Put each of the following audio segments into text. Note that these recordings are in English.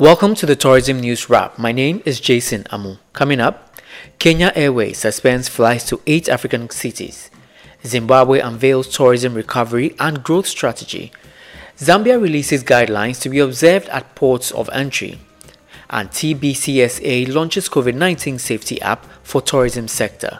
Welcome to the Tourism News Wrap. My name is Jason Amu. Coming up, Kenya Airways suspends flights to 8 African cities. Zimbabwe unveils tourism recovery and growth strategy. Zambia releases guidelines to be observed at ports of entry. And TBCSA launches COVID-19 safety app for tourism sector.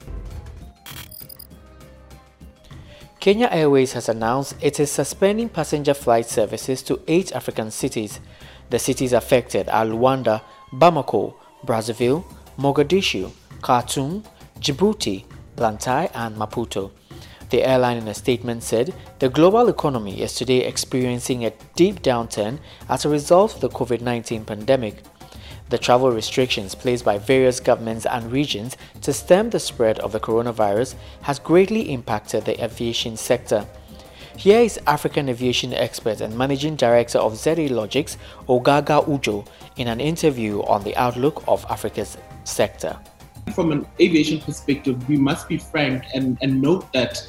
Kenya Airways has announced it is suspending passenger flight services to 8 African cities. The cities affected are Luanda, Bamako, Brazzaville, Mogadishu, Khartoum, Djibouti, Blantyre and Maputo. The airline in a statement said the global economy is today experiencing a deep downturn as a result of the COVID-19 pandemic. The travel restrictions placed by various governments and regions to stem the spread of the coronavirus has greatly impacted the aviation sector. Here is African aviation expert and managing director of ZA Logics, Ogaga Ujo, in an interview on the outlook of Africa's sector. From an aviation perspective, we must be frank and note that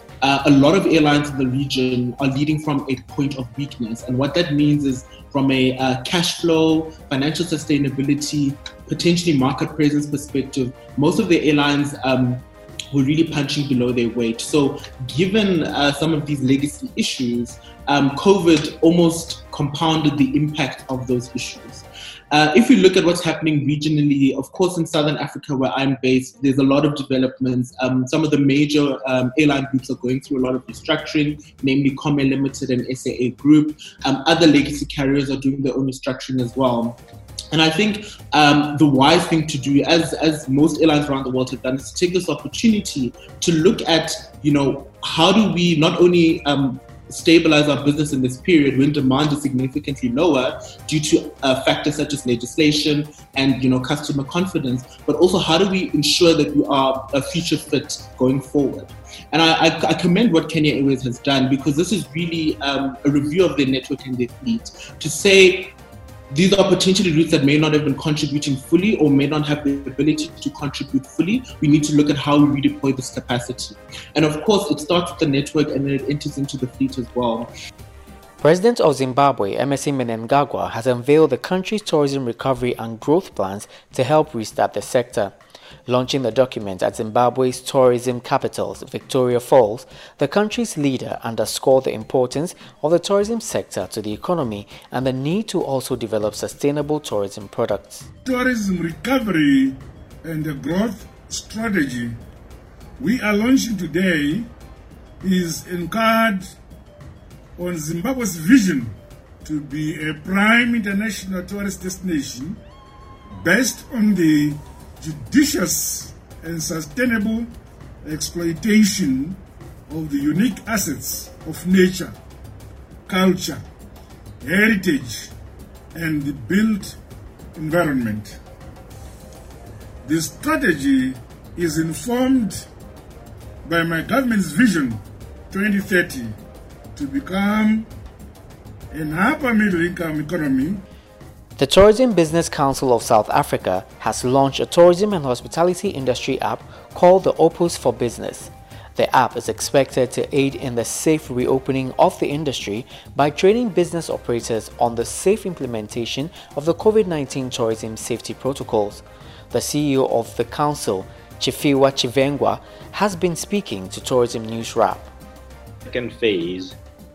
a lot of airlines in the region are leading from a point of weakness. And what that means is from a cash flow, financial sustainability, potentially market presence perspective, most of the airlines were really punching below their weight. So given some of these legacy issues, COVID almost compounded the impact of those issues. If we look at what's happening regionally, of course, in Southern Africa, where I'm based, there's a lot of developments. Some of the major airline groups are going through a lot of restructuring, namely Comair Limited and SAA Group. Other legacy carriers are doing their own restructuring as well. And I think the wise thing to do, as most airlines around the world have done, is to take this opportunity to look at, how do we not only stabilize our business in this period when demand is significantly lower due to factors such as legislation and customer confidence, but also how do we ensure that we are future fit going forward. And I commend what Kenya Airways has done, because this is really a review of their network and their fleet to say, these are potentially routes that may not have been contributing fully or may not have the ability to contribute fully. We need to look at how we redeploy this capacity. And of course, it starts with the network and then it enters into the fleet as well. President of Zimbabwe, Emmerson Mnangagwa, has unveiled the country's tourism recovery and growth plans to help restart the sector. Launching the document at Zimbabwe's tourism capital, Victoria Falls, the country's leader underscored the importance of the tourism sector to the economy and the need to also develop sustainable tourism products. Tourism recovery and the growth strategy we are launching today is anchored on Zimbabwe's vision to be a prime international tourist destination based on the judicious and sustainable exploitation of the unique assets of nature, culture, heritage, and the built environment. The strategy is informed by my government's vision 2030 to become an upper middle income economy. The Tourism Business Council of South Africa has launched a tourism and hospitality industry app called the Opus for Business. The app is expected to aid in the safe reopening of the industry by training business operators on the safe implementation of the COVID-19 tourism safety protocols. The CEO of the council, Chifiwa Chivengwa, has been speaking to Tourism News Wrap. Second phase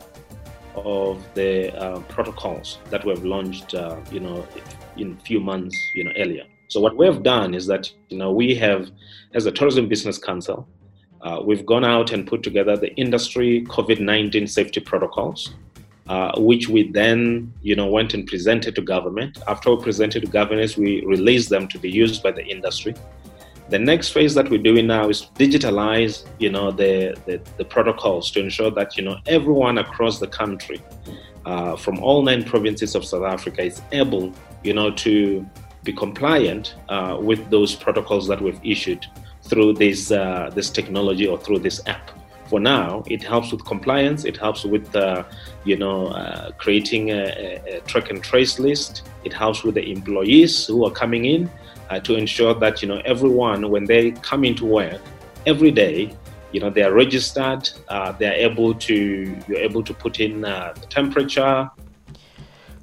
of the protocols that we have launched, in a few months, earlier. So what we have done is that, we have, as a Tourism Business Council, we've gone out and put together the industry COVID-19 safety protocols, which we then, went and presented to government. After we presented to governments, we released them to be used by the industry. The next phase that we're doing now is to digitalize, the protocols to ensure that, everyone across the country, from all 9 provinces of South Africa, is able, to be compliant with those protocols that we've issued through this technology or through this app. For now, it helps with compliance. It helps with, creating a track and trace list. It helps with the employees who are coming in. To ensure that everyone, when they come into work every day, they are registered. You're able to put in the temperature.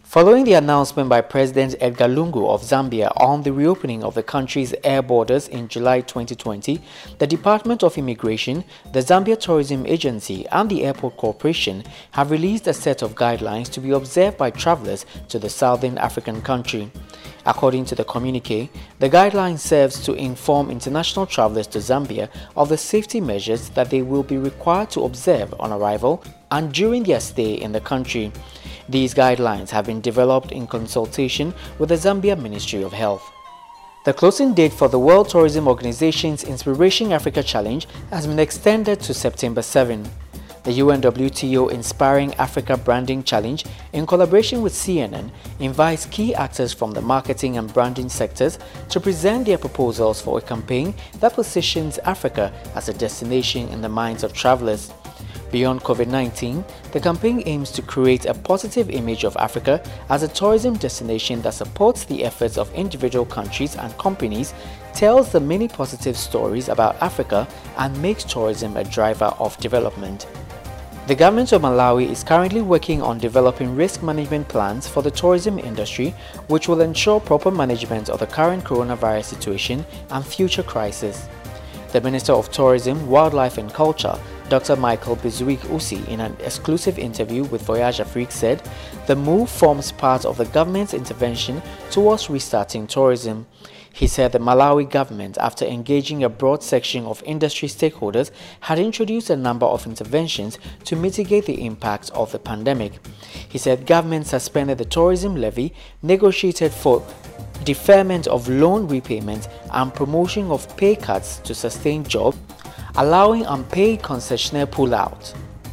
Following the announcement by President Edgar Lungu of Zambia on the reopening of the country's air borders in July 2020, the Department of Immigration, the Zambia Tourism Agency and the Airport Corporation have released a set of guidelines to be observed by travelers to the Southern African country. According to the communique, the guideline serves to inform international travelers to Zambia of the safety measures that they will be required to observe on arrival and during their stay in the country. These guidelines have been developed in consultation with the Zambia Ministry of Health. The closing date for the World Tourism Organization's Inspiring Africa Challenge has been extended to September 7. The UNWTO Inspiring Africa Branding Challenge, in collaboration with CNN, invites key actors from the marketing and branding sectors to present their proposals for a campaign that positions Africa as a destination in the minds of travelers. Beyond COVID-19, the campaign aims to create a positive image of Africa as a tourism destination that supports the efforts of individual countries and companies, tells the many positive stories about Africa, and makes tourism a driver of development. The government of Malawi is currently working on developing risk management plans for the tourism industry, which will ensure proper management of the current coronavirus situation and future crises. The Minister of Tourism, Wildlife and Culture, Dr. Michael Bezuic Usi, in an exclusive interview with Voyage Afrique, said the move forms part of the government's intervention towards restarting tourism. He said the Malawi government, after engaging a broad section of industry stakeholders, had introduced a number of interventions to mitigate the impact of the pandemic. He said government suspended the tourism levy, negotiated for deferment of loan repayment and promotion of pay cuts to sustain jobs, allowing unpaid concessionaire pullout.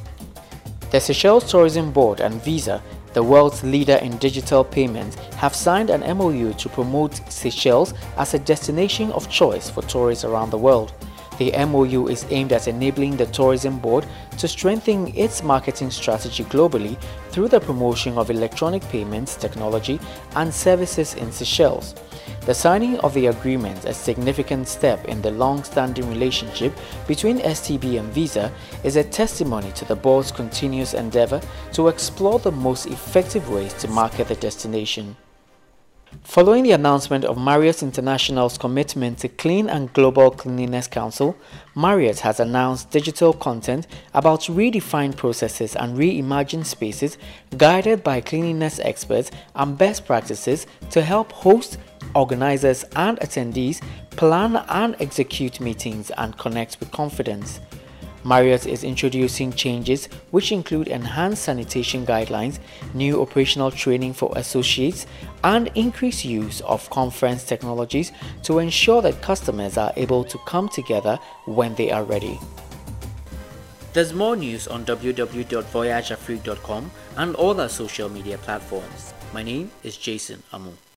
The Seychelles Tourism Board and Visa, the world's leader in digital payments, have signed an MOU to promote Seychelles as a destination of choice for tourists around the world. The MOU is aimed at enabling the Tourism Board to strengthen its marketing strategy globally through the promotion of electronic payments, technology, and services in Seychelles. The signing of the agreement, a significant step in the long-standing relationship between STB and Visa, is a testimony to the board's continuous endeavor to explore the most effective ways to market the destination. Following the announcement of Marriott International's commitment to Clean and Global Cleanliness Council, Marriott has announced digital content about redefined processes and reimagined spaces guided by cleanliness experts and best practices to help hosts, organizers and attendees plan and execute meetings and connect with confidence. Marriott is introducing changes which include enhanced sanitation guidelines, new operational training for associates, and increased use of conference technologies to ensure that customers are able to come together when they are ready. There's more news on www.voyageafrique.com and all our social media platforms. My name is Jason Amu.